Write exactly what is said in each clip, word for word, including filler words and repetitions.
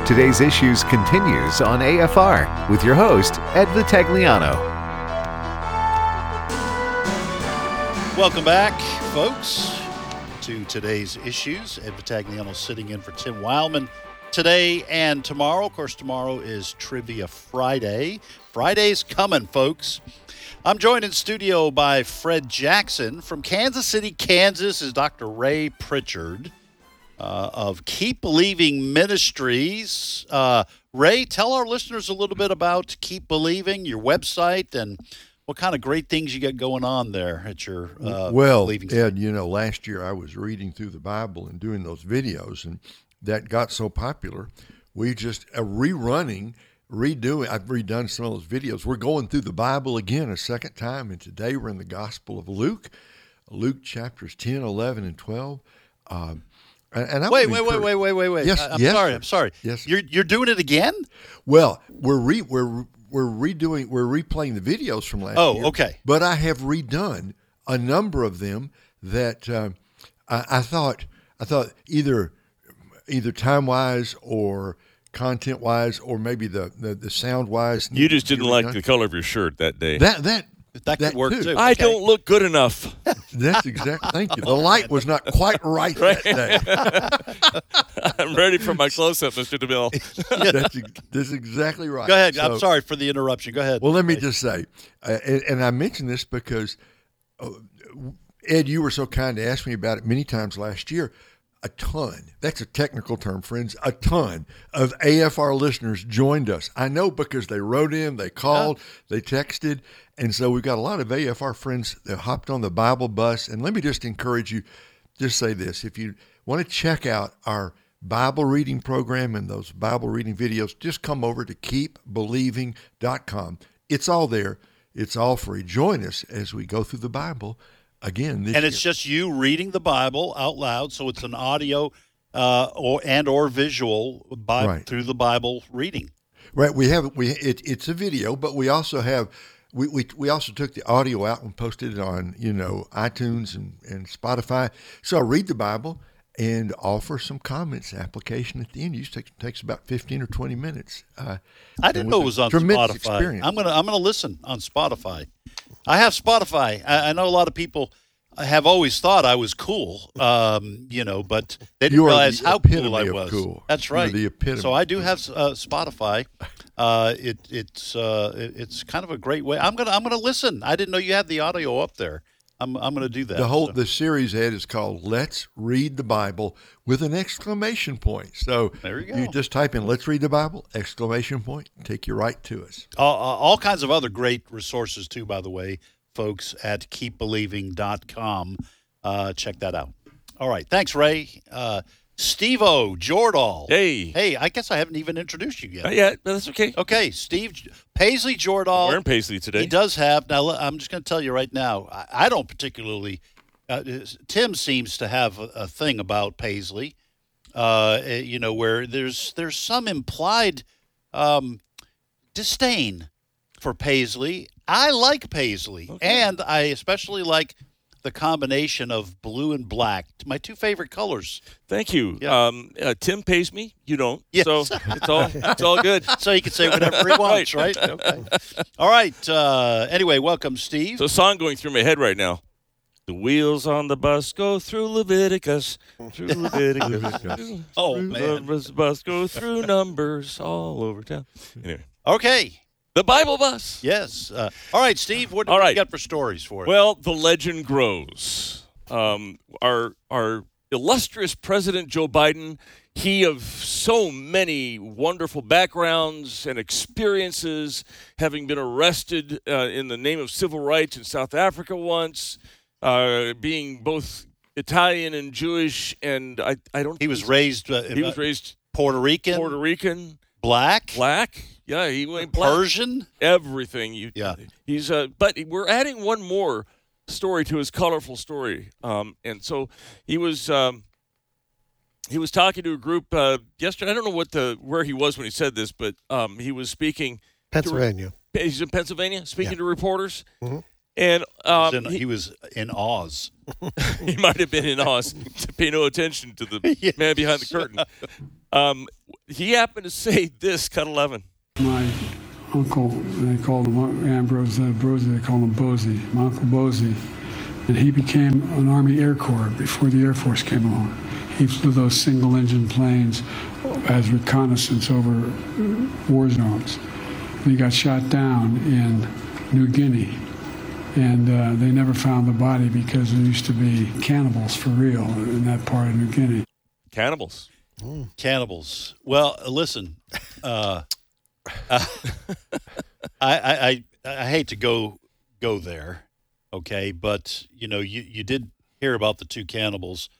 Today's Issues continues on A F R with your host, Ed Vitagliano. Welcome back, folks, to Today's Issues. Ed Vitagliano sitting in for Tim Wildman today and tomorrow. Of course, tomorrow is Trivia Friday. Friday's coming, folks. I'm joined in studio by Fred Jackson. From Kansas City, Kansas is Doctor Ray Pritchard uh, of Keep Believing Ministries. Uh, Ray, tell our listeners a little bit about Keep Believing, your website, and what kind of great things you got going on there at your uh, well, Believing Ed, you know, last year I was reading through the Bible and doing those videos, and that got so popular, we just are rerunning, redoing. I've redone some of those videos. We're going through the Bible again a second time, and today we're in the Gospel of Luke, Luke chapters ten, eleven, and twelve. Um, and, and I wait, wait, wait, wait, wait, wait, wait. Yes, I'm yes, sorry. sir. I'm sorry. Yes, you're you're doing it again? Well, we're re, we're we're redoing, we're replaying the videos from last oh, year. Oh, okay. But I have redone a number of them that uh, I, I thought I thought either. either time-wise or content-wise or maybe the, the, the sound-wise. You just didn't like the color of your shirt that day. That that that could work, too. I Okay. don't look good enough. That's exactly. Thank you. The light was not quite right, Right. that day. I'm ready for my close-up, Mister DeMille. that's, that's exactly right. Go ahead. So, I'm sorry for the interruption. Go ahead. Well, let me just say, uh, and, and I mention this because, uh, Ed, you were so kind to ask me about it many times last year. A ton, that's a technical term, friends, a ton of A F R listeners joined us. I know because they wrote in, they called, they texted, and so we've got a lot of A F R friends that hopped on the Bible bus. And let me just encourage you, just say this, if you want to check out our Bible reading program and those Bible reading videos, just come over to keep believing dot com. It's all there. It's all free. Join us as we go through the Bible again this and year. it's just you reading the Bible out loud, so it's an audio uh, or and or visual by, Right. through the Bible reading. Right, we have we it, it's a video, but we also have we, we we also took the audio out and posted it on you know iTunes and, and Spotify. So I read the Bible and offer some comments. Application at the end usually takes, takes about fifteen or twenty minutes. Uh, I didn't know it was on tremendous Spotify. experience. I'm gonna I'm gonna listen on Spotify. I have Spotify. I, I know a lot of people have always thought I was cool, um, you know, but they didn't You are realize the how cool epitome I of was. cool. That's You are right. the epitome so I of do cool. have uh, Spotify. Uh, it it's uh, it, it's kind of a great way. I'm gonna I'm gonna listen. I didn't know you had the audio up there. I'm I'm gonna do that. The whole so. the series, Ed, is called "Let's Read the Bible" with an exclamation point. So There you go. you just type in "Let's Read the Bible!" exclamation point, take you right to us. all, all kinds of other great resources too, by the way, folks, at keep believing dot com. Uh, check that out. All right. Thanks, Ray. Uh, Steve-O Jordahl. Hey. Hey, I guess I haven't even introduced you yet. Uh, yeah, that's okay. Okay, Steve Paisley Jordahl. Wearing Paisley today. He does have, now I'm just going to tell you right now, I, I don't particularly, uh, Tim seems to have a, a thing about Paisley, uh, you know, where there's there's some implied um, disdain for Paisley. I like Paisley, Okay. and I especially like the combination of blue and black, my two favorite colors. Thank you. Yeah. Um, uh, Tim pays me. You don't. Yes. So it's all it's all good. So he can say whatever he wants, right? Okay. All right. Uh, anyway, welcome, Steve. So a song going through my head right now. The wheels on the bus go through Leviticus, through Leviticus. Oh, through man. The bus go through Numbers all over town. Anyway, Okay. the Bible bus. Yes. Uh, all right, Steve, what do All you right. got for stories for us? Well, the legend grows. Um, our our illustrious President Joe Biden, he of so many wonderful backgrounds and experiences, having been arrested uh, in the name of civil rights in South Africa once, uh, being both Italian and Jewish, and I I don't. he was raised uh, He was raised Puerto Rican, Puerto Rican, black, black. Yeah, he went black. Persian. Everything you Yeah. he's uh but we're adding one more story to his colorful story, um and so he was um he was talking to a group uh yesterday. I don't know what the where he was when he said this, but um he was speaking Pennsylvania. to, he's in Pennsylvania speaking Yeah. to reporters, Mhm. And He was um, in, he, he was in Oz. he might have been in Oz to pay no attention to the Yes. man behind the curtain. Um, he happened to say this, cut eleven. My uncle, they called him Ambrose uh, Brosey, they called him Bosey, my Uncle Bosey, and he became an Army Air Corps before the Air Force came along. He flew those single-engine planes as reconnaissance over war zones. And he got shot down in New Guinea, and uh, they never found the body because there used to be cannibals for real in that part of New Guinea. Cannibals. Mm. Cannibals. Well, listen, uh, uh, I, I, I I hate to go go there, okay, but you know you, you did hear about the two cannibals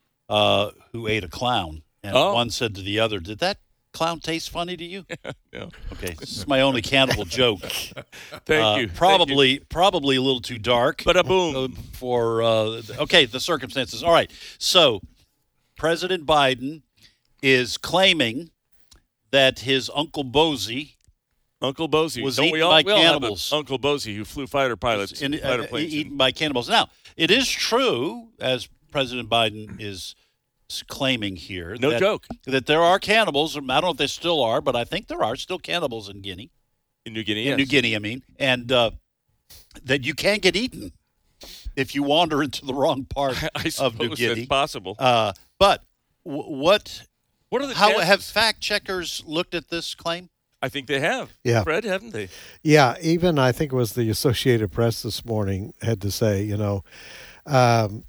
uh, who ate a clown, and Oh. one said to the other, "Did that clown taste funny to you?" Yeah. Okay, this is my only cannibal joke. Thank Uh, you. Probably probably a little too dark. But a boom. for uh, okay the circumstances. All right, so President Biden is claiming that his Uncle Bosey Uncle Bosey. was Don't eaten we all, by we all have a cannibals. Uncle Bosey who flew fighter pilots, in, fighter uh, planes. eaten by cannibals. Now, it is true, as President Biden is s- claiming here, No that, joke. that there are cannibals. I don't know if there still are, but I think there are still cannibals in Guinea. in New Guinea, In yes. New Guinea, I mean, and uh, that you can get eaten if you wander into the wrong part I of New suppose Guinea. that's possible. Uh, but w- what? What are the How chances? have fact checkers looked at this claim? I think they have. Yeah. Fred, haven't they? Yeah, even I think it was the Associated Press this morning had to say, you know, um,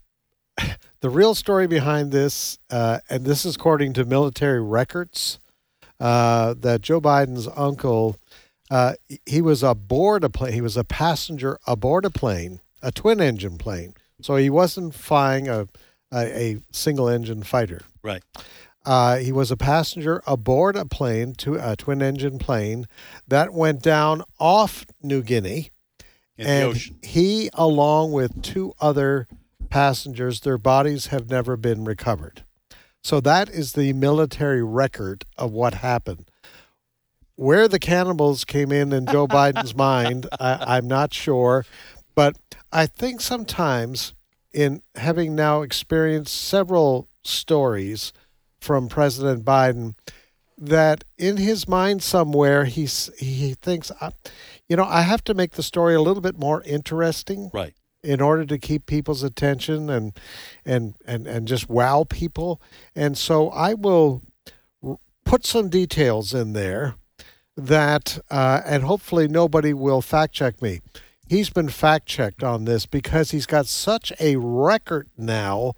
the real story behind this, uh, and this is according to military records, uh, that Joe Biden's uncle, uh, he was aboard a plane. He was a passenger aboard a plane, a twin-engine plane. So he wasn't flying a a, a single-engine fighter. Right. Uh, he was a passenger aboard a plane, to a twin-engine plane that went down off New Guinea, In and the ocean. he, along with two other passengers, their bodies have never been recovered. So that is the military record of what happened. Where the cannibals came in in Joe Biden's mind, I, I'm not sure, but I think sometimes, in having now experienced several stories from President Biden, that in his mind somewhere he's he thinks, uh, you know, I have to make the story a little bit more interesting, Right. in order to keep people's attention and and and and just wow people. And so I will r- put some details in there that, uh, and hopefully nobody will fact check me. He's been fact checked on this because he's got such a record now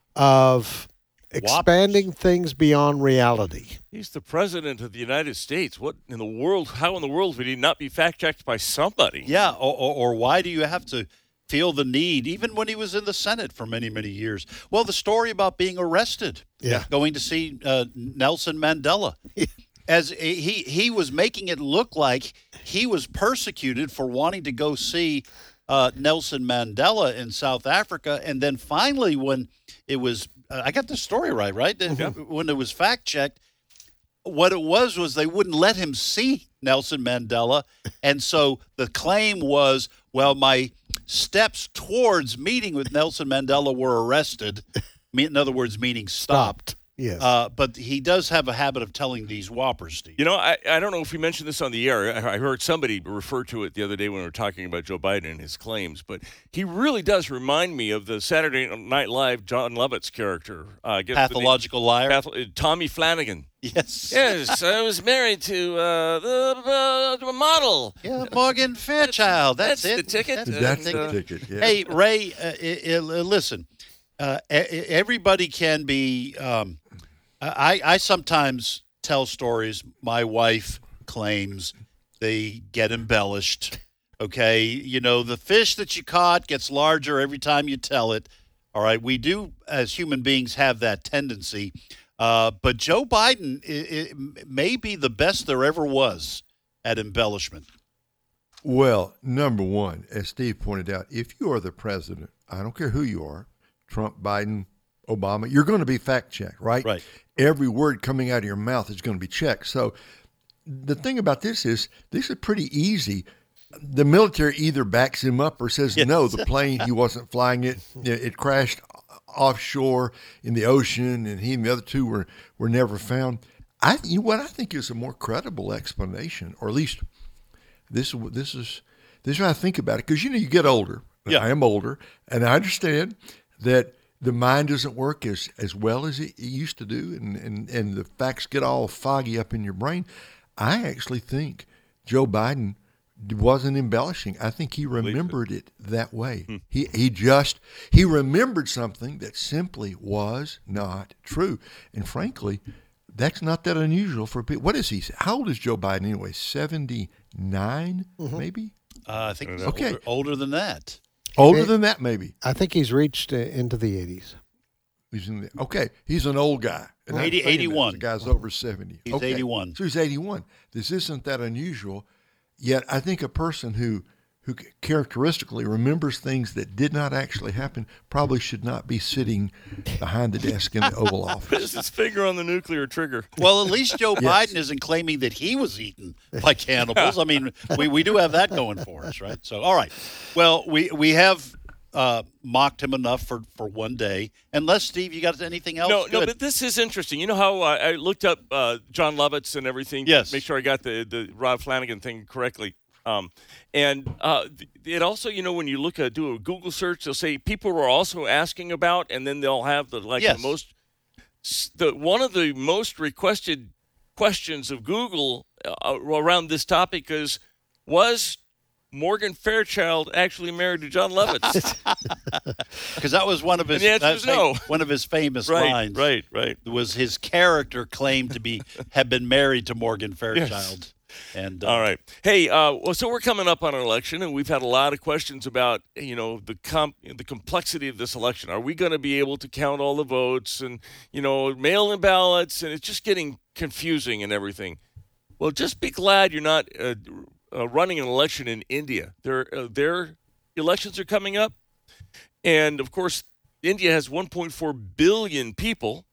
of expanding things beyond reality. He's the president of the United States. What in the world? How in the world would he not be fact checked by somebody? Yeah, or, or, or why do you have to feel the need, even when he was in the Senate for many, many years? Well, the story about being arrested, Yeah. going to see uh, Nelson Mandela, as he he was making it look like he was persecuted for wanting to go see uh, Nelson Mandela in South Africa, and then finally, when it was, uh, I got the story right, right? When it was fact checked, what it was was they wouldn't let him see Nelson Mandela, and so the claim was, well, my steps towards meeting with Nelson Mandela were arrested. Me- In other words, meaning stopped. Yes. Uh, but he does have a habit of telling these whoppers, Steve. You know, I, I don't know if we mentioned this on the air. I, I heard somebody refer to it the other day when we were talking about Joe Biden and his claims, but he really does remind me of the Saturday Night Live John Lovitz character. Uh, I guess the name- Pathological liar. Path- uh, Tommy Flanagan. Yes. Yes, I was married to uh, the, the model. Yeah, Morgan Fairchild. That's, That's it. the ticket. That's Uh, the ticket. Yeah. Hey, Ray, uh, i- i- listen. Uh, e- e- everybody can be. Um, I, I sometimes tell stories. My wife claims they get embellished. Okay, you know, the fish that you caught gets larger every time you tell it. All right, we do as human beings have that tendency. Uh, but Joe Biden i i may be the best there ever was at embellishment. Well, number one, as Steve pointed out, if you are the president, I don't care who you are, Trump, Biden, Obama, you're going to be fact checked, right? Right. Every word coming out of your mouth is going to be checked. So the thing about this is, this is pretty easy the military either backs him up or says Yes. no, the plane, he wasn't flying it. It it crashed offshore in the ocean, and he and the other two were, were never found. I, you know what I think is a more credible explanation, or at least this this is this is how I think about it. Because you know, you get older. Yeah. I am older, and I understand that the mind doesn't work as, as well as it, it used to do, and, and, and the facts get all foggy up in your brain. I actually think Joe Biden wasn't embellishing. I think he remembered it that way. Hmm. He he just he remembered something that simply was not true. And frankly, that's not that unusual for people. What is he? How old is Joe Biden anyway? seventy-nine, Mm-hmm. maybe? Uh, I think he's Okay. older, older than that. Older Hey. than that, maybe. I think he's reached uh, into the eighties. He's in the, okay, he's an old guy. And I'm eighty, saying that. eighty-one. The guy's over seventy. He's Okay. eighty-one. So he's eighty-one. This isn't that unusual. Yet I think a person who who characteristically remembers things that did not actually happen probably should not be sitting behind the desk in the Oval Office. Puts his finger on the nuclear trigger. Well, at least Joe Yes. Biden isn't claiming that he was eaten by cannibals. I mean, we, we do have that going for us, right? So, all right. Well, we we have uh, mocked him enough for, for one day. Unless, Steve, you got anything else? No, no, Good. but this is interesting. You know how I, I looked up uh, John Lovitz and everything? Yes. To make sure I got the, the Rob Flanagan thing correctly. Um, and uh, it also, you know, when you look at do a Google search, they'll say people are also asking about, and then they'll have the like Yes. the most the one of the most requested questions of Google uh, around this topic is was Morgan Fairchild actually married to John Lovitz? Because that was one of his And the answer that is fam- no. one of his famous right, lines. right, right. Was his character claimed to be have been married to Morgan Fairchild? And uh, All right. Hey, uh, well, so we're coming up on an election, and we've had a lot of questions about, you know, the com- the complexity of this election. Are we going to be able to count all the votes and, you know, mail-in ballots? And it's just getting confusing and everything. Well, just be glad you're not uh, uh, running an election in India. Their uh, their elections are coming up, and of course, India has one point four billion people.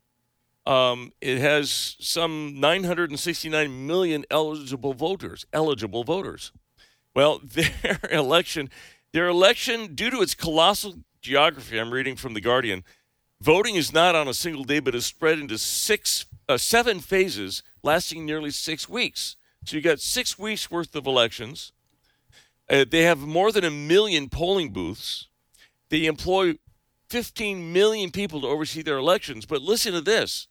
Um, it has some nine hundred sixty-nine million eligible voters. Eligible voters. Well, their election, their election, due to its colossal geography, I'm reading from The Guardian, voting is not on a single day, but is spread into six, uh, seven phases, lasting nearly six weeks. So you got six weeks worth of elections. Uh, they have more than a million polling booths. They employ fifteen million people to oversee their elections. But listen to this.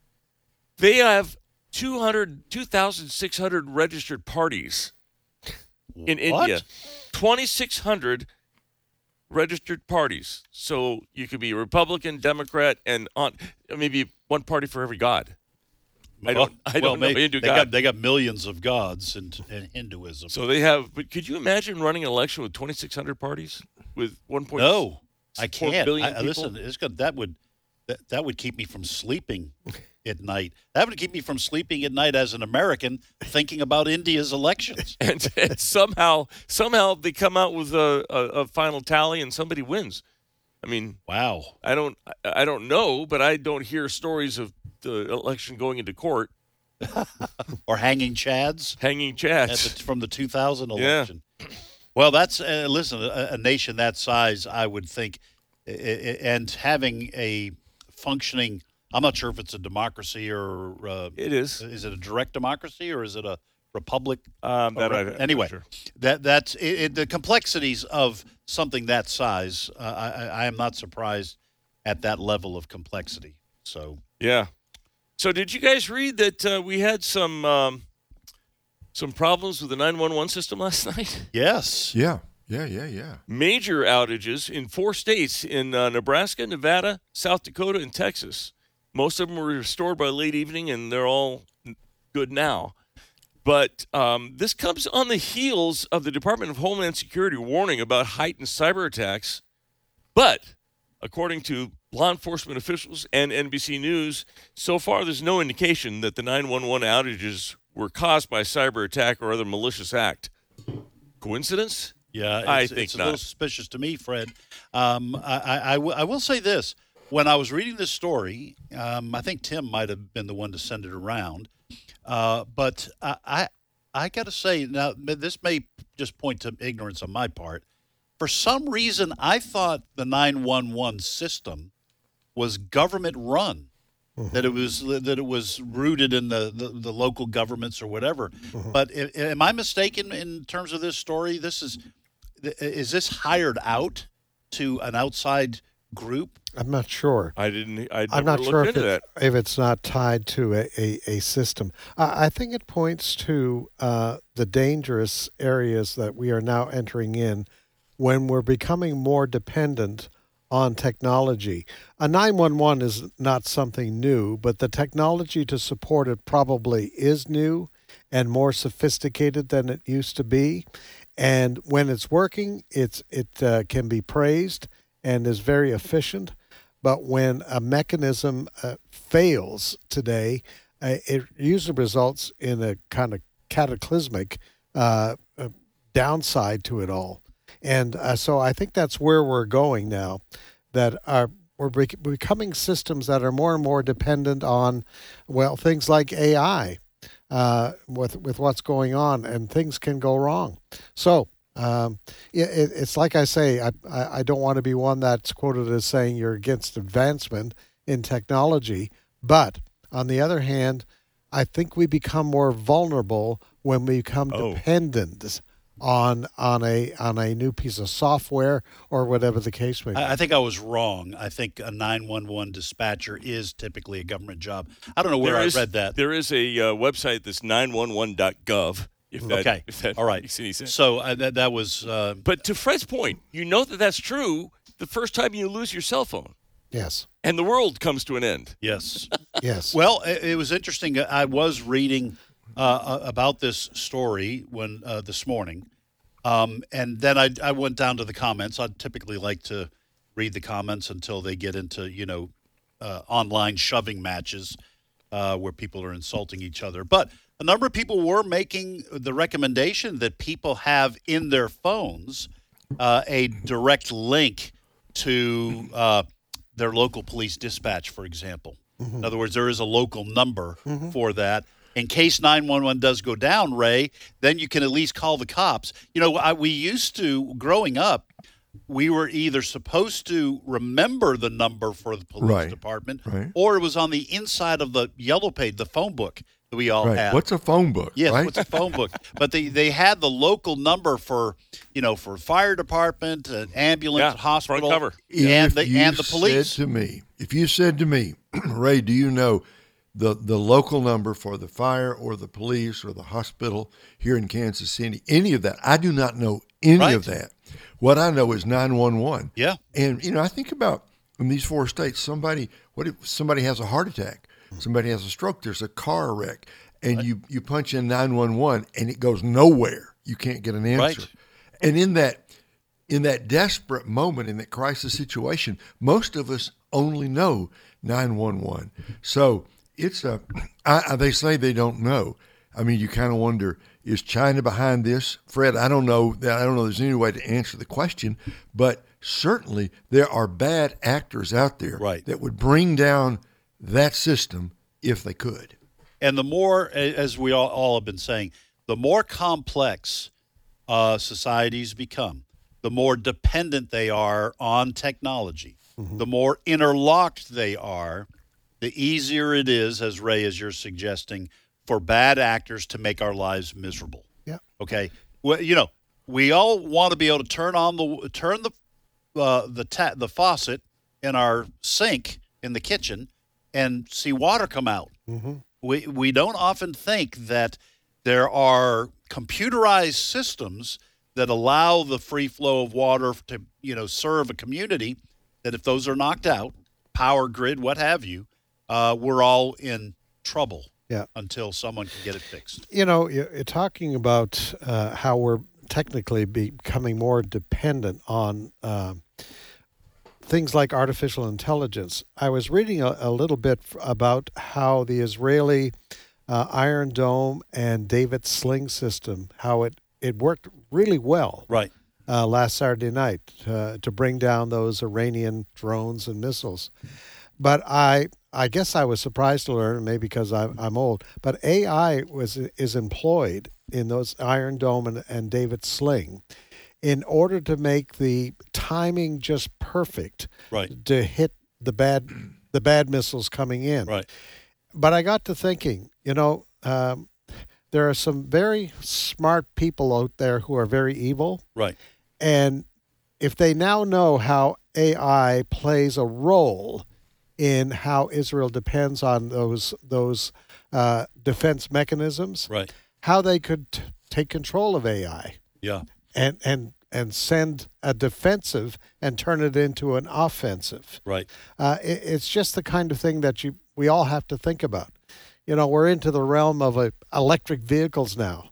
They have two hundred, two thousand six hundred registered parties in What? India. twenty-six hundred registered parties. So you could be Republican, Democrat, and on maybe one party for every god. I don't, I well, don't know. may- Hindu they god. got they got millions of gods in, in Hinduism. So they have, but could you imagine running an election with twenty-six hundred parties with one point no, I four can't. billion I, I- people? listen, it's good. That would that, that would keep me from sleeping at night. That would keep me from sleeping at night as an American, thinking about India's elections. and, and somehow, somehow they come out with a, a, a final tally and somebody wins. I mean, Wow. I don't, I don't know, but I don't hear stories of the election going into court, Or hanging chads. hanging At chats. the, from the two thousand Yeah. election. Well, that's uh, listen. A, a nation that size, I would think, i- i- and having a functioning. I'm not sure if it's a democracy or uh, It is. Is it a direct democracy or is it a republic? Um, that Or- I- I'm not anyway, sure. that that's it, it, the complexities of something that size. Uh, I, I I am not surprised at that level of complexity. So Yeah. So did you guys read that uh, we had some um, some problems with the nine one one system last night? yes, Yeah, yeah, yeah, yeah. Major outages in four states, in uh, Nebraska, Nevada, South Dakota, and Texas. Most of them were restored by late evening, and they're all good now. But um, this comes on the heels of the Department of Homeland Security warning about heightened cyber attacks. But according to law enforcement officials and N B C News, so far there's no indication that the nine one one outages were caused by cyber attack or other malicious act. Coincidence? Yeah, it's, I think it's a little not. suspicious to me, Fred. Um, I, I, I, w- I will say this: when I was reading this story, um, I think Tim might have been the one to send it around. Uh, but I, I, I got to say, now, this may just point to ignorance on my part. For some reason, I thought the nine one one system was government run. Mm-hmm. That it was that it was rooted in the, the, the local governments or whatever. Mm-hmm. But am I mistaken in terms of this story? This is is this hired out to an outside group? I'm not sure. I didn't. I I'm not sure if, it, if it's not tied to a, a, a system. Uh, I think it points to uh, the dangerous areas that we are now entering in when we're becoming more dependent on technology. A nine one one is not something new, but the technology to support it probably is new and more sophisticated than it used to be. And when it's working, it's it uh, can be praised and is very efficient. But when a mechanism uh, fails today, uh, it usually results in a kind of cataclysmic uh, uh, downside to it all. And uh, so I think that's where we're going now, that are, we're bec- becoming systems that are more and more dependent on, well, things like A I uh, with with what's going on, and things can go wrong. So um, it, it's like I say, I, I, I don't want to be one that's quoted as saying you're against advancement in technology, but on the other hand, I think we become more vulnerable when we become oh. dependent on on a on a new piece of software or whatever the case may be. I, I think I was wrong. I think a nine one one dispatcher is typically a government job. I don't know where there I is, read that. There is a uh, website that's nine one one dot gov. If that, okay. If that All right. makes any sense. So uh, that, that was... Uh, but to Fred's point, you know that that's true the first time you lose your cell phone. Yes. And the world comes to an end. Yes. Yes. Well, it, it was interesting. I was reading uh, about this story when uh, this morning. Um, and then I, I went down to the comments. I typically like to read the comments until they get into, you know, uh, online shoving matches uh, where people are insulting each other. But a number of people were making the recommendation that people have in their phones uh, a direct link to uh, their local police dispatch, for example. Mm-hmm. In other words, there is a local number mm-hmm. for that. In case nine one one does go down, Ray, then you can at least call the cops. You know, I, we used to, growing up, we were either supposed to remember the number for the police right. department, right. or it was on the inside of the yellow page, the phone book that we all right. had. What's a phone book? Yes, right? what's a phone book? But they, they had the local number for, you know, for fire department, an ambulance, yeah, hospital, front cover. and if the you and the police. Said to me, if you said to me, Ray, do you know the the local number for the fire or the police or the hospital here in Kansas City, any of that? I do not know any right. of that. What I know is nine one one. Yeah. And, you know, I think about in these four states, somebody, what if somebody has a heart attack? Somebody has a stroke, there's a car wreck, and right. you, you punch in nine one one and it goes nowhere. You can't get an answer. Right. And in that in that desperate moment, in that crisis situation, most of us only know nine one one. So it's a, I, they say they don't know. I mean, you kind of wonder, is China behind this? Fred, I don't know. I don't know there's any way to answer the question, but certainly there are bad actors out there right. that would bring down that system if they could. And the more, as we all, all have been saying, the more complex uh, societies become, the more dependent they are on technology, mm-hmm. the more interlocked they are, the easier it is, as Ray, as you're suggesting, for bad actors to make our lives miserable. Yeah. Okay. Well, you know, we all want to be able to turn on the turn the uh, the ta- the faucet in our sink in the kitchen and see water come out. Mm-hmm. We we don't often think that there are computerized systems that allow the free flow of water to, you know, serve a community, that if those are knocked out, power grid, what have you, uh, we're all in trouble. Yeah. Until someone can get it fixed. You know, you're talking about uh, how we're technically becoming more dependent on uh, things like artificial intelligence. I was reading a, a little bit about how the Israeli uh, Iron Dome and David Sling system, how it, it worked really well right. uh, last Saturday night uh, to bring down those Iranian drones and missiles. But I I guess I was surprised to learn, maybe because I'm, I'm old, but A I was is employed in those Iron Dome and, and David Sling in order to make the timing just perfect Right. to hit the bad the bad missiles coming in. Right. But I got to thinking, you know, um, there are some very smart people out there who are very evil. Right. And if they now know how A I plays a role in how Israel depends on those those uh, defense mechanisms, Right. how they could t- take control of A I Yeah. and and and send a defensive and turn it into an offensive. Right. Uh, it, it's just the kind of thing that you we all have to think about. You know, we're into the realm of uh, electric vehicles now,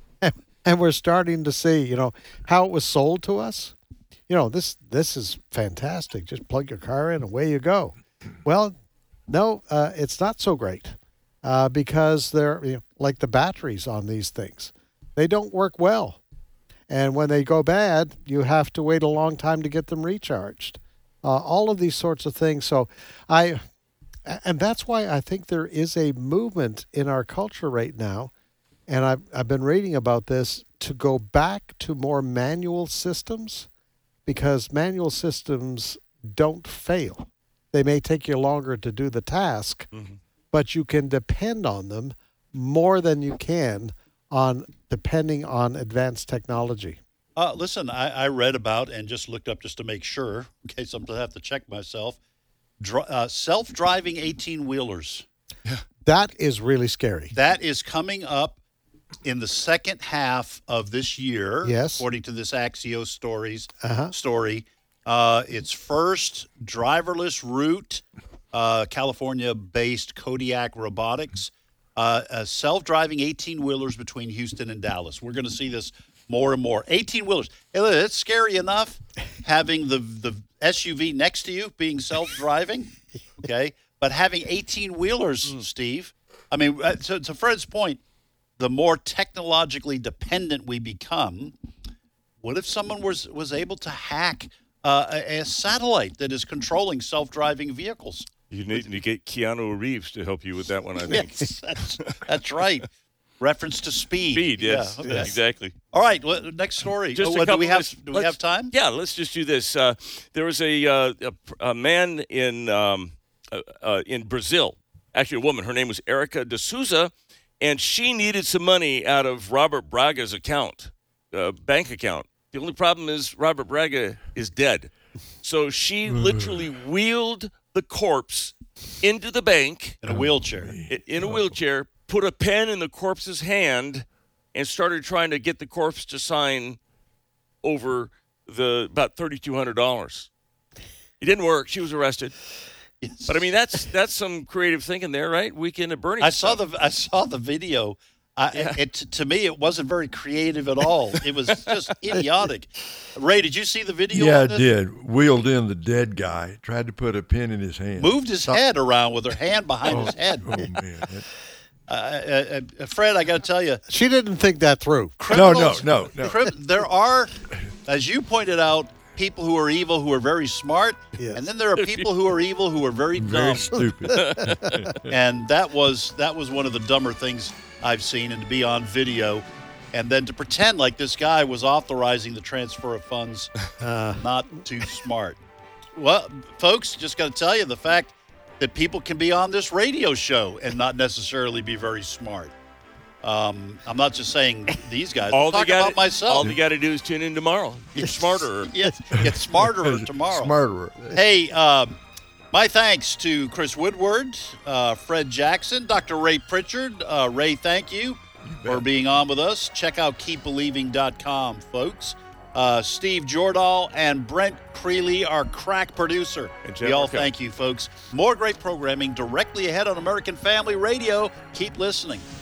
and we're starting to see, you know, how it was sold to us. You know, this this is fantastic. Just plug your car in, away you go. Well, no, uh, it's not so great uh, because they're you know, like the batteries on these things. They don't work well. And when they go bad, you have to wait a long time to get them recharged. Uh, all of these sorts of things. So I, and that's why I think there is a movement in our culture right now, and I've, I've been reading about this, to go back to more manual systems, because manual systems don't fail. They may take you longer to do the task, mm-hmm. but you can depend on them more than you can on depending on advanced technology. Uh, listen, I, I read about and just looked up just to make sure, in case I'm going to have to check myself, Dri- uh, self-driving eighteen-wheelers. That is really scary. That is coming up in the second half of this year, yes. according to this Axios stories uh-huh. story. Uh, its first driverless route, uh, California-based Kodiak Robotics, uh, uh, self-driving eighteen-wheelers between Houston and Dallas. We're going to see this more and more. eighteen-wheelers. It's scary enough having the, the S U V next to you being self-driving, okay? But having eighteen-wheelers, mm. Steve, I mean, to, to Fred's point, the more technologically dependent we become, what if someone was, was able to hack uh, a, a satellite that is controlling self-driving vehicles? You need to get Keanu Reeves to help you with that one, I think. Yes, that's, that's right. Reference to speed. Speed, yes. Yeah, okay. Yeah, exactly. All right, well, next story. Just oh, a do we have let's, do we have time? Yeah, let's just do this. Uh, there was a, uh, a a man in um, uh, uh, in Brazil, actually a woman. Her name was Erica de Souza, and she needed some money out of Robert Braga's account, uh, bank account. The only problem is Robert Braga is dead, so she literally wheeled the corpse into the bank in a wheelchair. In, in a wheelchair. Put a pen in the corpse's hand and started trying to get the corpse to sign over the about thirty-two hundred dollars. It didn't work. She was arrested. Yes. But I mean, that's that's some creative thinking there, right? Weekend at Bernie's. I saw the I saw the video. I, yeah. it, to me, it wasn't very creative at all. It was just idiotic. Ray, did you see the video? Yeah, on this? I did. Wheeled in the dead guy, tried to put a pin in his hand. Moved his Stop. head around with her hand behind oh, his head. Oh, man. That, Uh, uh, uh, Fred, I got to tell you. She didn't think that through. No, no, no, no. Crim- there are, as you pointed out, people who are evil who are very smart, yes. and then there are people who are evil who are very dumb. Very stupid. And that was that was one of the dumber things I've seen, and to be on video, and then to pretend like this guy was authorizing the transfer of funds, uh, not too smart. Well, folks, just got to tell you the fact that people can be on this radio show and not necessarily be very smart. Um, I'm not just saying these guys. all I'm talking gotta, about myself. All you got to do is tune in tomorrow. Get smarter. Yes, get smarter tomorrow. Smarter. Hey, um, my thanks to Chris Woodward, uh, Fred Jackson, Doctor Ray Pritchard. Uh, Ray, thank you, you for being on with us. Check out keep believing dot com, folks. Uh, Steve Jordahl and Brent Creeley, our crack producer. We all thank you, folks. More great programming directly ahead on American Family Radio. Keep listening.